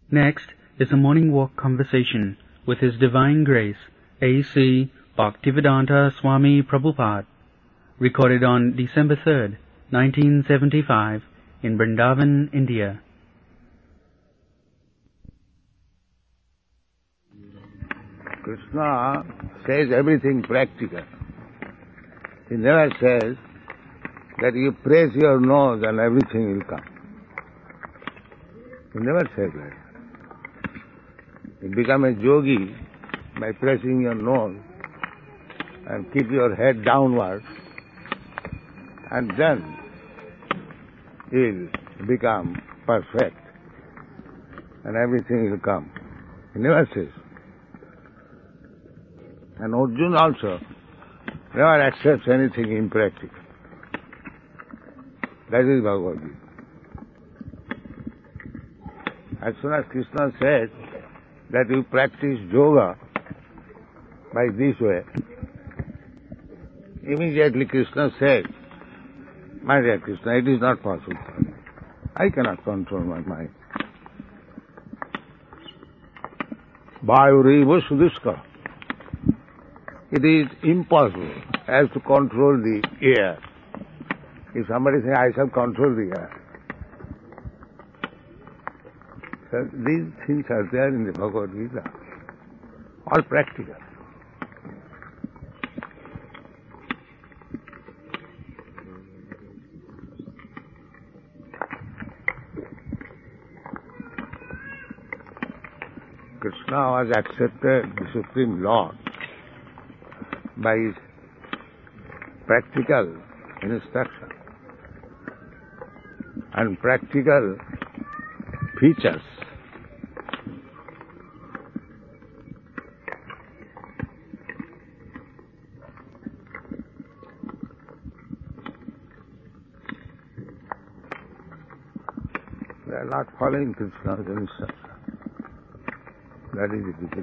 Next is a morning walk conversation with His Divine Grace, A.C. Bhaktivedanta Swami Prabhupada, recorded on December 3rd, 1975, in Vrindavan, India. Krishna says everything practical. He never says that you press your nose and everything will come. He never says that. You become a yogi by pressing your nose and keep your head downward, and then you will become perfect and everything will come. He never says. And Arjuna also never accepts anything impractical. That is Bhagavad Gita. As soon as Krishna said that you practice yoga by this way, immediately Krishna said, "My dear Krishna, it is not possible for me. I cannot control my mind. Vayuriva sudushkara. It is impossible as to control the air. If somebody says, I shall control the air." So these things are there in the Bhagavad Gita, all practical. Krishna was accepted the Supreme Lord by his practical instruction and practical features. They are not following Krishna's instruction. That is difficult.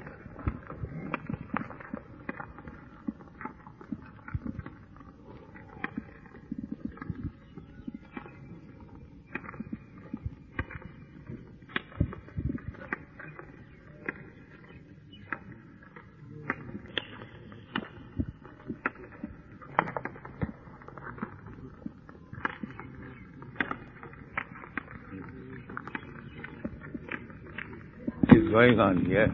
What is going on here?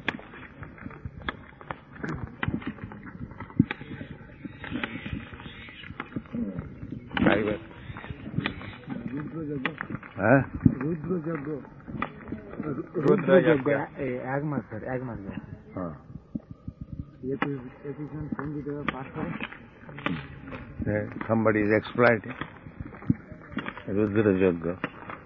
Rudra Yagya. Agma, sir. Agma. Somebody is exploiting. Rudra Yagya.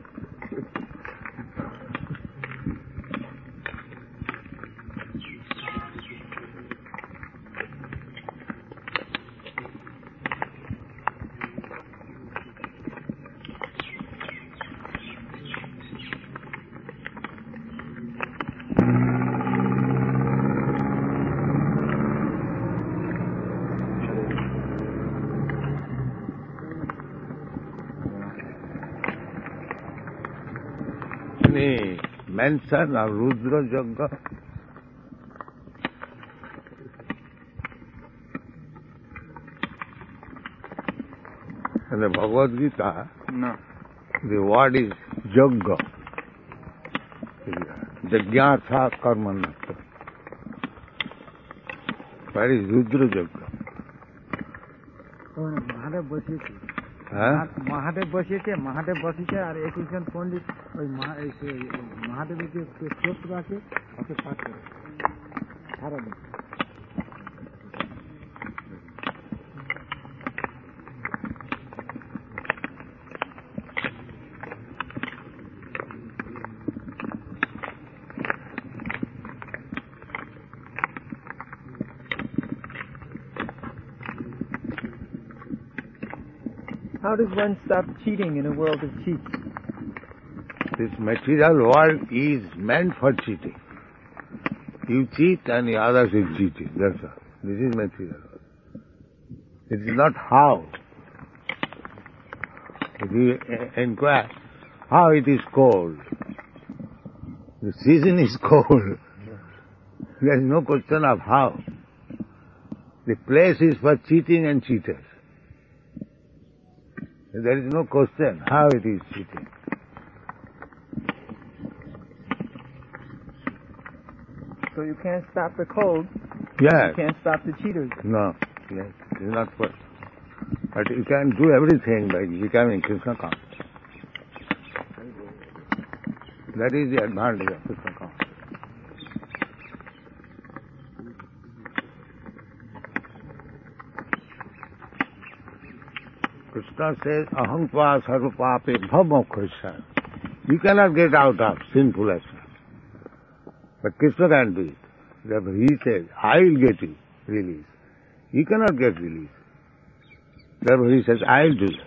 Any mention of Rudra Yagya? In the Bhagavad Gita, No. the word is Yagya. Jagyatha karmanatva. Where is Rudra Yagya? Mahadev বসিয়েছে মহাদেব বসিয়েছে আর 21 জন পণ্ডিত ওই মহাদেবের যে স্তোত্র আছে ওকে পাঠ করে সারাদিন। How does one stop cheating in a world of cheats? This material world is meant for cheating. You cheat and the others will cheat you. That's all. This is material world. It is not how. If you inquire how it is cold, The season is cold. There is no question of how. The place is for cheating and cheaters. There is no question how it is cheating. So you can't stop the cold. Yes. You can't stop the cheaters. No. Yes. It is not possible. But you can do everything by becoming Krishna conscious. That is the advantage of Krishna consciousness. Krishna says, aham tva sarva pape bhamokhosa. You cannot get out of sinful action. But Krishna can do it. Therefore he says, I will get you release. You cannot get release. Therefore he says, I will do it.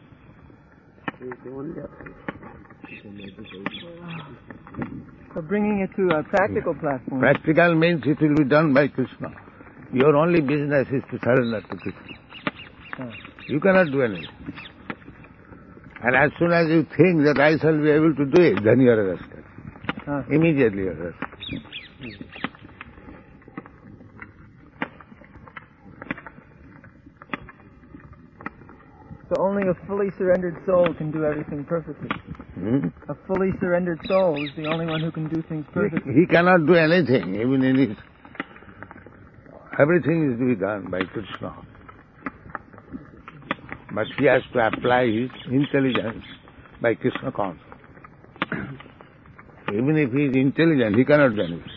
So bringing it to a practical platform. Practical means it will be done by Krishna. Your only business is to surrender to Krishna. You cannot do anything. And as soon as you think that I shall be able to do it, then you are arrested. Immediately you are arrested. So only a fully surrendered soul can do everything perfectly. A fully surrendered soul is the only one who can do things perfectly. He cannot do anything, even in his... Everything is to be done by Krishna. But he has to apply his intelligence by Krishna consciousness. Even if he is intelligent, he cannot do anything.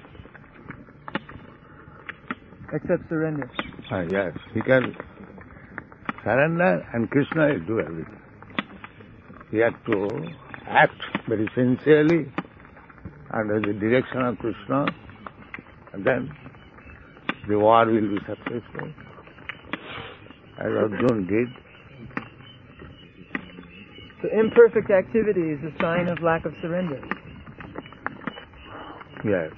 Except surrender. Yes, he can surrender and Krishna will do everything. He has to act very sincerely under the direction of Krishna, and then the war will be successful, as Arjuna did. So imperfect activity is a sign of lack of surrender. Yes.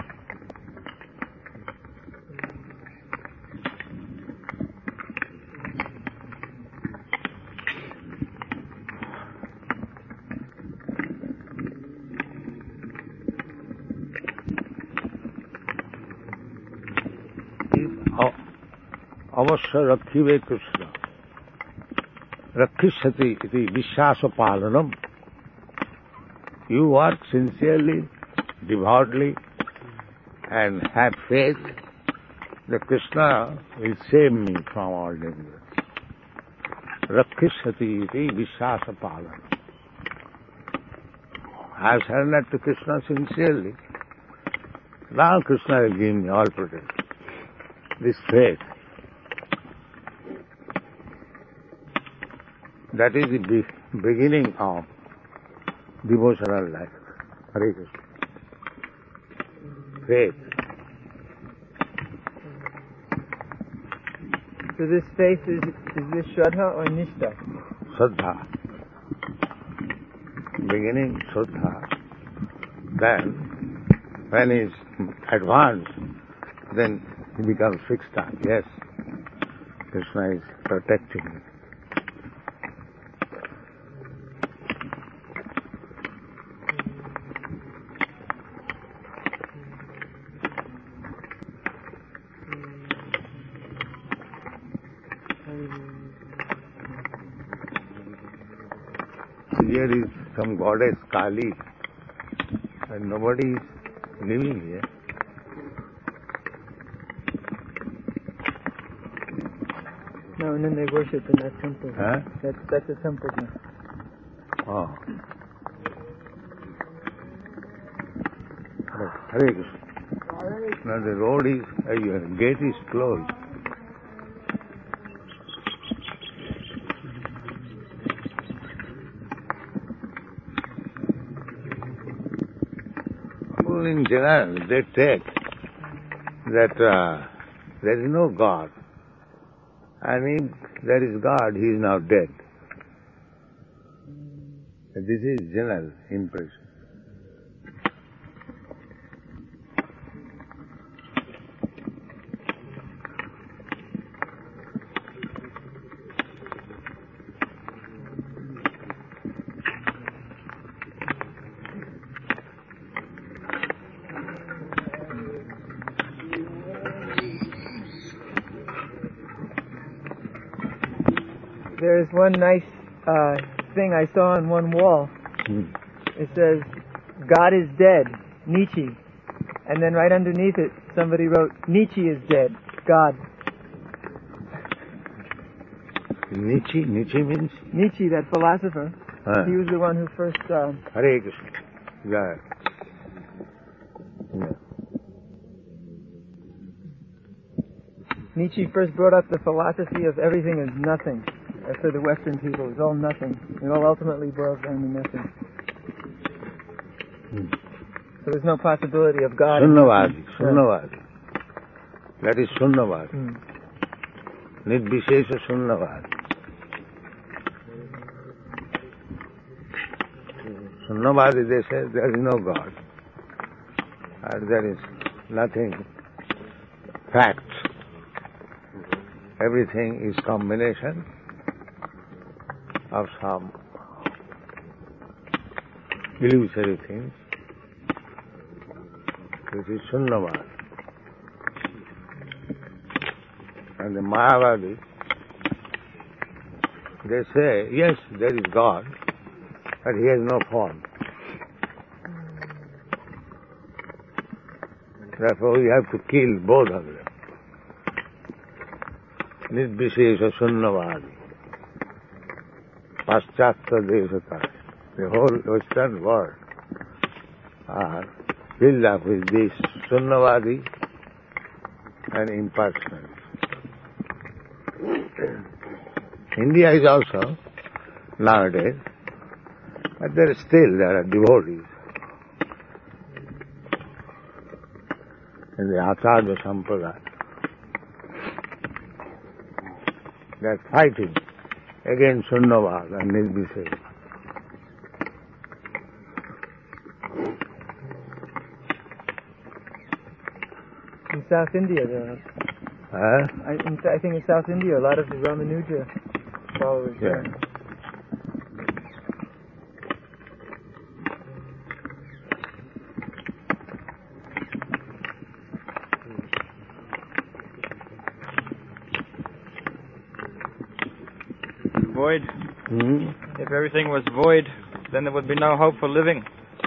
Avashya rakhive Krishna. Rakhishati iti vishwasa palanam. You work sincerely, devoutly, and have faith that Krishna will save me from all dangers. Rakhishati iti vishwasa palanam. I have surrendered to Krishna sincerely. Now Krishna will give me all protection. This faith. That is the beginning of devotional life. Hare Krishna. Faith. So this faith is this Shraddha or Nishtha? Shraddha. Beginning Shraddha. Then, when he is advanced, then he becomes fixed on. Yes, Krishna is protecting me. Here is some goddess Kali, and nobody is living here. No, and then they worship in that temple. Huh? That's a temple now. Oh. Hare Krishna. Now the road is, gate is closed. In general, they take that there is no God. And if there is God, he is now dead. This is general impression. There is one nice thing I saw on one wall. It says, "God is dead, Nietzsche." And then right underneath it, somebody wrote, "Nietzsche is dead, God." Nietzsche? Nietzsche means? Nietzsche, that philosopher, he was the one who first... Hare Krishna. Yeah. Nietzsche first brought up the philosophy of everything is nothing. For the Western people, it's all nothing. It all ultimately boils down to nothing. So there's no possibility of God. Sunnavadi. That is Sunnavadi. Nirvishesha Sunnavadi. Sunnavadi, they say there is no God. And there is nothing. Facts. Everything is combination of some illusory things. This is Sunnavadi. And the Mayavadi, they say, yes, there is God, but He has no form. Therefore we have to kill both of them. Nirvishesha Sunnavadi. Paschatya Desata. The whole Western world are filled up with this Sunnavadi and impersonal. India is also nowadays, but there are devotees. In the Acharya Sampradaya, they are fighting against Sunnavada and Nirvishesha. In South India, there are. I think in South India, a lot of the Ramanuja followers there. Void. If everything was void, then there would be no hope for living.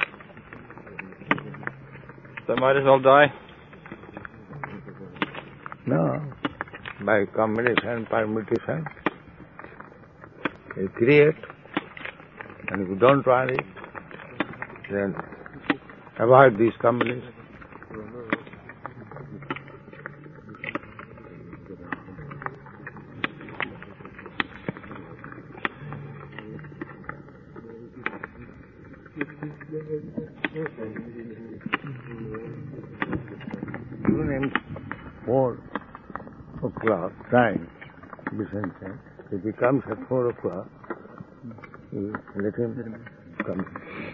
So might as well die. No. By combination, permutation, you create, and if you don't want it, then avoid these combinations. Even in 4 o'clock time, if he comes at 4 o'clock, you let him come.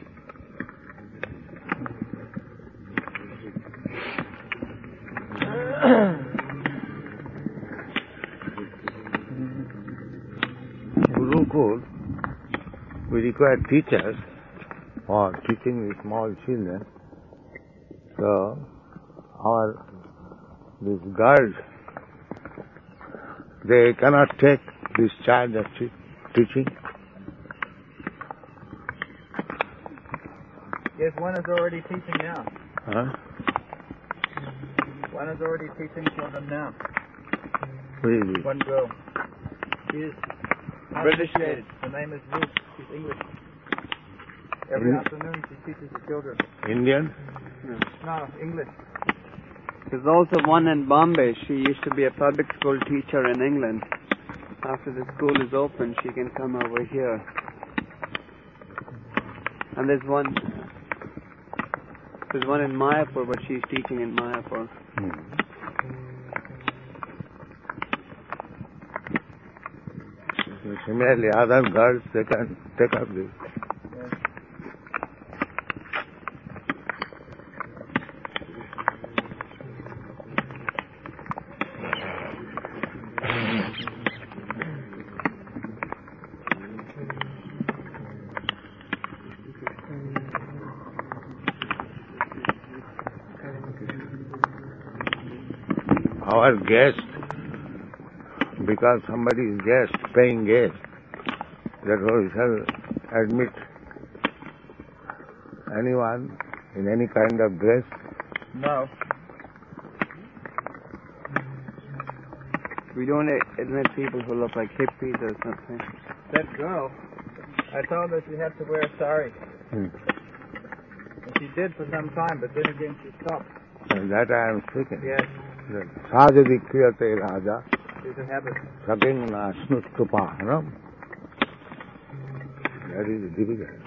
Gurukul, we require teachers for teaching the small children. So, these girls, they cannot take this charge of teaching. Yes, one is already teaching now. Huh? One is already teaching for them now. Who is it? One girl. She is British. Her name is Ruth. She's English. Every afternoon she teaches the children. Indian? No, English. There's also one in Bombay. She used to be a public school teacher in England. After the school is open, she can come over here. And there's one in Mayapur, but she's teaching in Mayapur. Similarly, other girls, they can take up this. Our guest, because somebody is guest, paying guest, Therefore, we shall admit anyone in any kind of dress. No. We don't admit people who look like hippies or something. That girl, I told her she had to wear a sari. And she did for some time, but then again she stopped. And that I am speaking. Yes, Sajadi kriyate raja, it's a habit. saking na snustupa, no? That is difficult.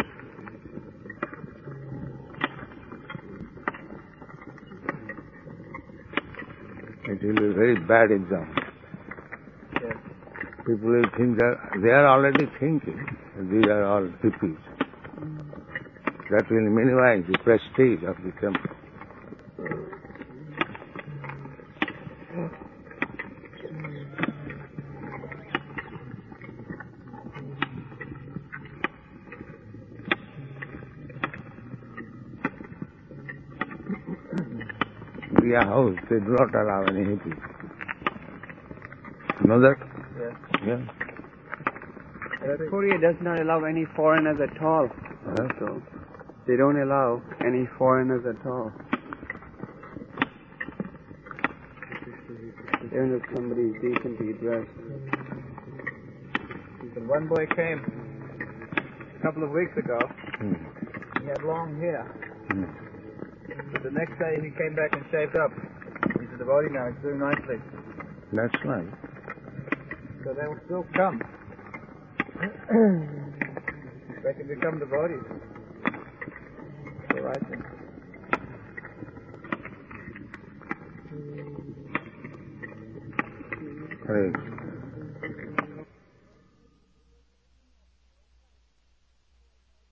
It will be a very bad example. Yes. People will think that they are already thinking that these are all hippies. That will minimize the prestige of the temple. India House, they do not allow any hippies. You know that? Yes. Yeah. Korea does not allow any foreigners at all. So they don't allow any foreigners at all. Even if somebody is decently dressed. But one boy came a couple of weeks ago. He had long hair. But the next day he came back and shaved up. He said the body now is doing nicely. That's right. So they will still come. They can become devotees. The right thing. Right.